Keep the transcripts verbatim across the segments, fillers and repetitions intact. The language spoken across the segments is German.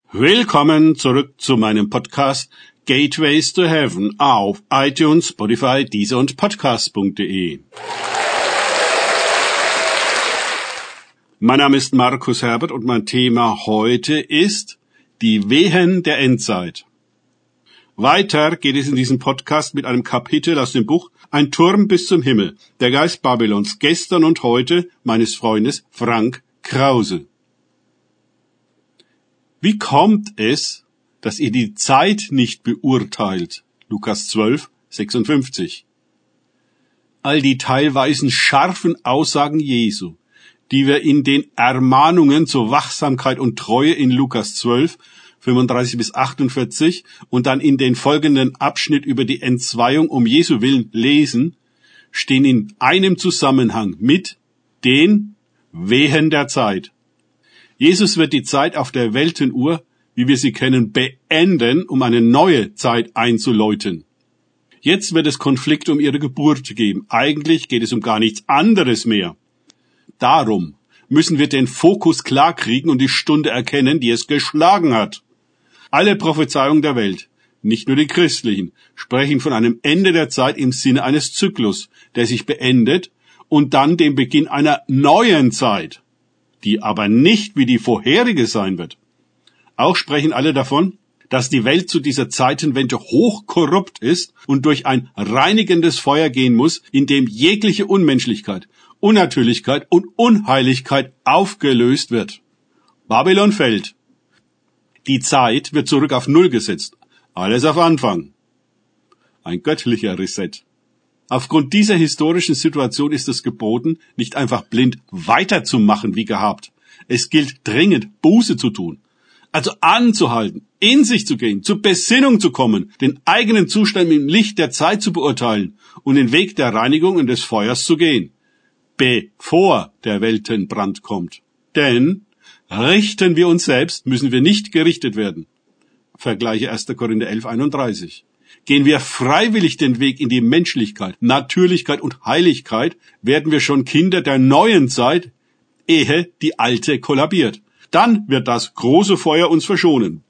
Willkommen zurück zu meinem Podcast Gateways to Heaven auf iTunes, Spotify, Deezer und Podcast punkt de. Mein Name ist Markus Herbert und mein Thema heute ist die Wehen der Endzeit. Weiter geht es in diesem Podcast mit einem Kapitel aus dem Buch Ein Turm bis zum Himmel, der Geist Babylons, gestern und heute meines Freundes Frank Krause. Wie kommt es, dass ihr die Zeit nicht beurteilt? Lukas zwölf, sechsundfünfzig. All die teilweise scharfen Aussagen Jesu, die wir in den Ermahnungen zur Wachsamkeit und Treue in Lukas zwölf, fünfunddreißig bis achtundvierzig und dann in den folgenden Abschnitt über die Entzweiung um Jesu Willen lesen, stehen in einem Zusammenhang mit den Wehen der Zeit. Jesus wird die Zeit auf der Weltenuhr, wie wir sie kennen, beenden, um eine neue Zeit einzuläuten. Jetzt wird es Konflikte um ihre Geburt geben. Eigentlich geht es um gar nichts anderes mehr. Darum müssen wir den Fokus klar kriegen und die Stunde erkennen, die es geschlagen hat. Alle Prophezeiungen der Welt, nicht nur die christlichen, sprechen von einem Ende der Zeit im Sinne eines Zyklus, der sich beendet und dann dem Beginn einer neuen Zeit, die aber nicht wie die vorherige sein wird. Auch sprechen alle davon, dass die Welt zu dieser Zeitenwende hochkorrupt ist und durch ein reinigendes Feuer gehen muss, in dem jegliche Unmenschlichkeit, Unnatürlichkeit und Unheiligkeit aufgelöst wird. Babylon fällt. Die Zeit wird zurück auf Null gesetzt. Alles auf Anfang. Ein göttlicher Reset. Aufgrund dieser historischen Situation ist es geboten, nicht einfach blind weiterzumachen wie gehabt. Es gilt dringend, Buße zu tun. Also anzuhalten, in sich zu gehen, zur Besinnung zu kommen, den eigenen Zustand im Licht der Zeit zu beurteilen und den Weg der Reinigung und des Feuers zu gehen, bevor der Weltenbrand kommt. Denn richten wir uns selbst, müssen wir nicht gerichtet werden. Vergleiche erster Korinther elf, einunddreißig. Gehen wir freiwillig den Weg in die Menschlichkeit, Natürlichkeit und Heiligkeit, werden wir schon Kinder der neuen Zeit, ehe die alte kollabiert. Dann wird das große Feuer uns verschonen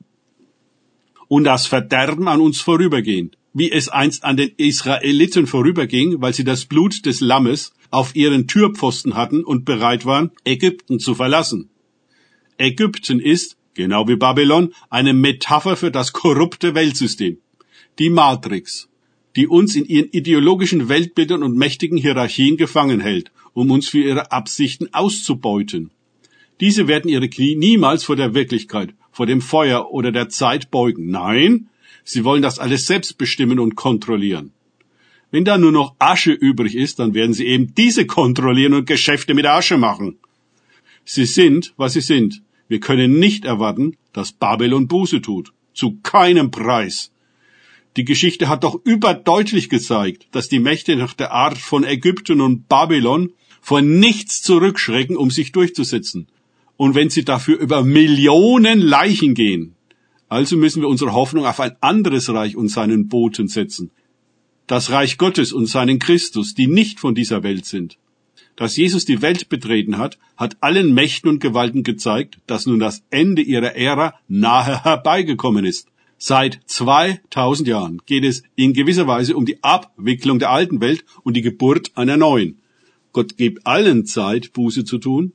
und das Verderben an uns vorübergehen, wie es einst an den Israeliten vorüberging, weil sie das Blut des Lammes auf ihren Türpfosten hatten und bereit waren, Ägypten zu verlassen. Ägypten ist, genau wie Babylon, eine Metapher für das korrupte Weltsystem. Die Matrix, die uns in ihren ideologischen Weltbildern und mächtigen Hierarchien gefangen hält, um uns für ihre Absichten auszubeuten. Diese werden ihre Knie niemals vor der Wirklichkeit, vor dem Feuer oder der Zeit beugen. Nein, sie wollen das alles selbst bestimmen und kontrollieren. Wenn da nur noch Asche übrig ist, dann werden sie eben diese kontrollieren und Geschäfte mit Asche machen. Sie sind, was sie sind. Wir können nicht erwarten, dass Babylon Buße tut. Zu keinem Preis. Die Geschichte hat doch überdeutlich gezeigt, dass die Mächte nach der Art von Ägypten und Babylon vor nichts zurückschrecken, um sich durchzusetzen. Und wenn sie dafür über Millionen Leichen gehen, also müssen wir unsere Hoffnung auf ein anderes Reich und seinen Boten setzen. Das Reich Gottes und seinen Christus, die nicht von dieser Welt sind. Dass Jesus die Welt betreten hat, hat allen Mächten und Gewalten gezeigt, dass nun das Ende ihrer Ära nahe herbeigekommen ist. Seit zweitausend Jahren geht es in gewisser Weise um die Abwicklung der alten Welt und die Geburt einer neuen. Gott gibt allen Zeit, Buße zu tun.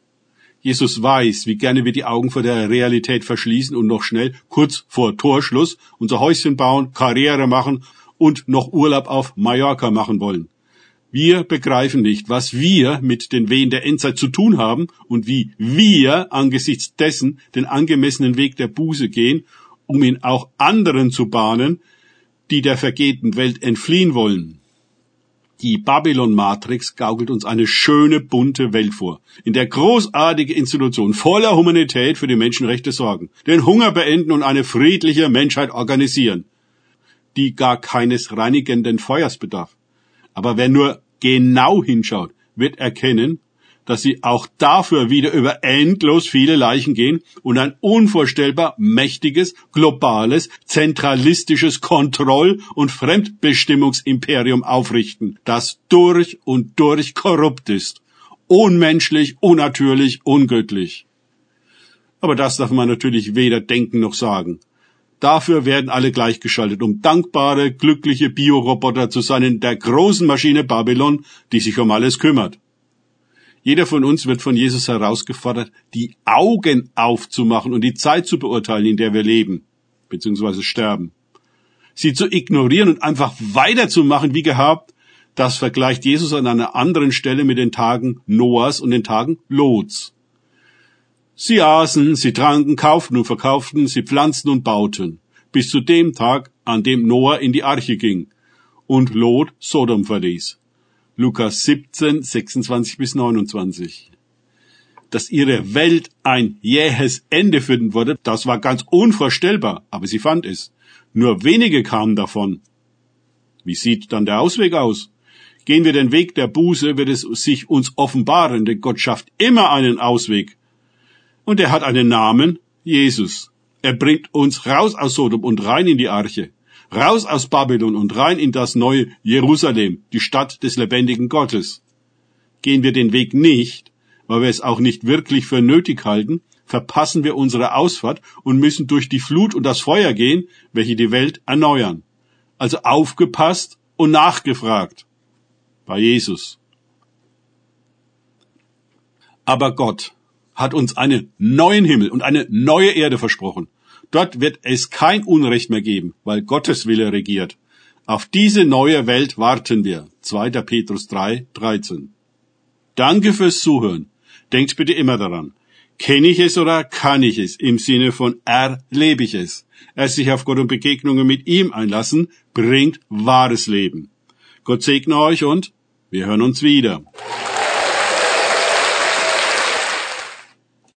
Jesus weiß, wie gerne wir die Augen vor der Realität verschließen und noch schnell, kurz vor Torschluss, unser Häuschen bauen, Karriere machen und noch Urlaub auf Mallorca machen wollen. Wir begreifen nicht, was wir mit den Wehen der Endzeit zu tun haben und wie wir angesichts dessen den angemessenen Weg der Buße gehen, um ihn auch anderen zu bahnen, die der vergehten Welt entfliehen wollen. Die Babylon-Matrix gaukelt uns eine schöne, bunte Welt vor, in der großartige Institutionen voller Humanität für die Menschenrechte sorgen, den Hunger beenden und eine friedliche Menschheit organisieren, die gar keines reinigenden Feuers bedarf. Aber wer nur genau hinschaut, wird erkennen, dass sie auch dafür wieder über endlos viele Leichen gehen und ein unvorstellbar mächtiges, globales, zentralistisches Kontroll- und Fremdbestimmungsimperium aufrichten, das durch und durch korrupt ist, unmenschlich, unnatürlich, ungöttlich. Aber das darf man natürlich weder denken noch sagen. Dafür werden alle gleichgeschaltet, um dankbare, glückliche Bioroboter zu sein in der großen Maschine Babylon, die sich um alles kümmert. Jeder von uns wird von Jesus herausgefordert, die Augen aufzumachen und die Zeit zu beurteilen, in der wir leben, beziehungsweise sterben. Sie zu ignorieren und einfach weiterzumachen wie gehabt, das vergleicht Jesus an einer anderen Stelle mit den Tagen Noahs und den Tagen Lots. Sie aßen, sie tranken, kauften und verkauften, sie pflanzten und bauten, bis zu dem Tag, an dem Noah in die Arche ging und Lot Sodom verließ. Lukas siebzehn, sechsundzwanzig bis neunundzwanzig. Dass ihre Welt ein jähes Ende finden würde, das war ganz unvorstellbar, aber sie fand es. Nur wenige kamen davon. Wie sieht dann der Ausweg aus? Gehen wir den Weg der Buße, wird es sich uns offenbaren, denn Gott schafft immer einen Ausweg. Und er hat einen Namen, Jesus. Er bringt uns raus aus Sodom und rein in die Arche. Raus aus Babylon und rein in das neue Jerusalem, die Stadt des lebendigen Gottes. Gehen wir den Weg nicht, weil wir es auch nicht wirklich für nötig halten, verpassen wir unsere Ausfahrt und müssen durch die Flut und das Feuer gehen, welche die Welt erneuern. Also aufgepasst und nachgefragt. Bei Jesus. Aber Gott hat uns einen neuen Himmel und eine neue Erde versprochen. Dort wird es kein Unrecht mehr geben, weil Gottes Wille regiert. Auf diese neue Welt warten wir. zweiter Petrus drei, dreizehn. Danke fürs Zuhören. Denkt bitte immer daran. Kenne ich es oder kann ich es? Im Sinne von erlebe ich es. Erst sich auf Gott und Begegnungen mit ihm einlassen, bringt wahres Leben. Gott segne euch und wir hören uns wieder.